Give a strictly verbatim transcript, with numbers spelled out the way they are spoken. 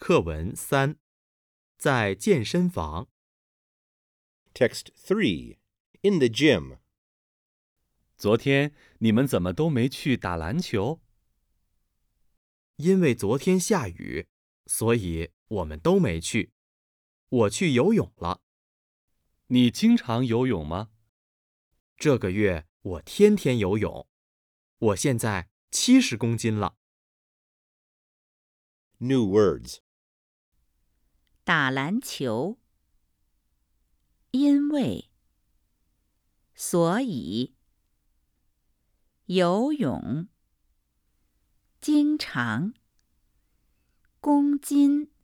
课文三，在健身房。 Text three. In the gym. 昨天你们怎么都没去打篮球？ 因为昨天下雨，所以我们都没去。我去游泳了。 你经常游泳吗？ 这个月我天天游泳。我现在七十公斤了。 New words. 打篮球，因为，所以，游泳，经常，公斤。